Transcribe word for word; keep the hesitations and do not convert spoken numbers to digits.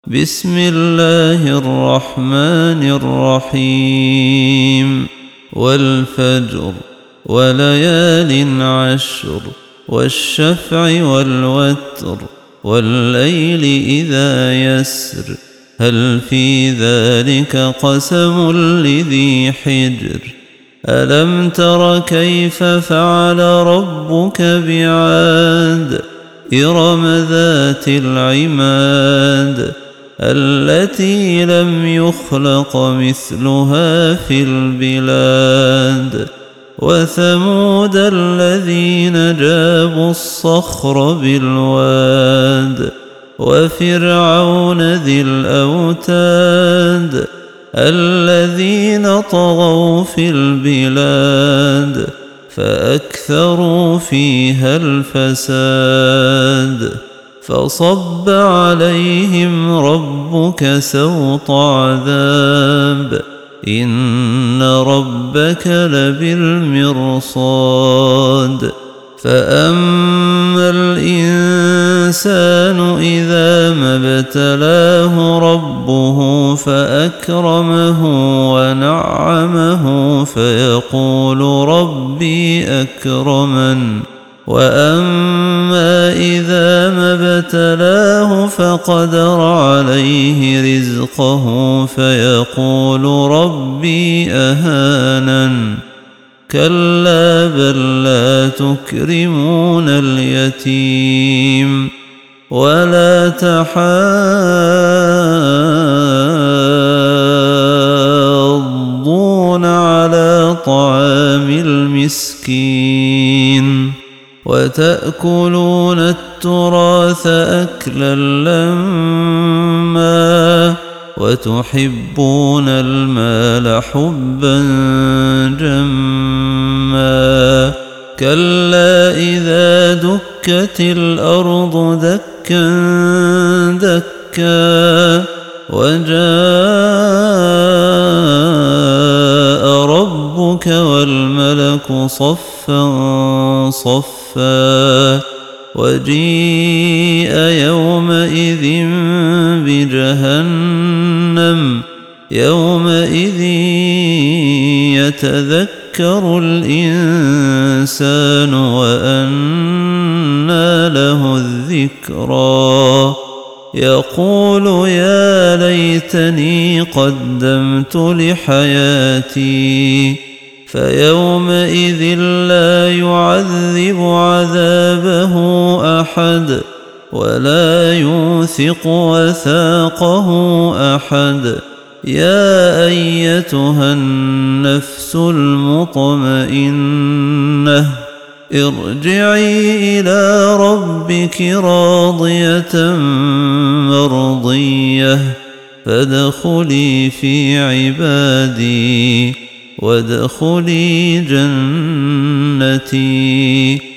بسم الله الرحمن الرحيم والفجر وليال عشر والشفع والوتر والليل إذا يسر هل في ذلك قسم لذي حجر ألم تر كيف فعل ربك بعاد إرم ذات العماد التي لم يخلق مثلها في البلاد وثمود الذين جابوا الصخر بالواد وفرعون ذي الأوتاد الذين طغوا في البلاد فأكثروا فيها الفساد فصب عليهم ربك سوط عذاب إن ربك لبالمرصاد فأما الإنسان إذا ما ابتلاه ربه فأكرمه ونعمه فيقول ربي أكرمن وأما إذا ما ابتلاه فقدر عليه رزقه فيقول ربي أهانن كلا بل لا تكرمون اليتيم ولا تحاضون على طعام المسكين وتأكلون التراث أكلا لما وتحبون المال حبا جما كلا إذا دكت الأرض دكا دكا وجاء ربك والملك صفا صفا وجيء يومئذ بجهنم يومئذ يتذكر الإنسان وأنى له الذكرى يقول يا ليتني قدمت لحياتي فيومئذ لا يعذب عذابه أحد ولا يوثق وثاقه أحد يا أيتها النفس المطمئنة ارجعي إلى ربك راضية مرضية فادخلي في عبادي وادخلي جنتي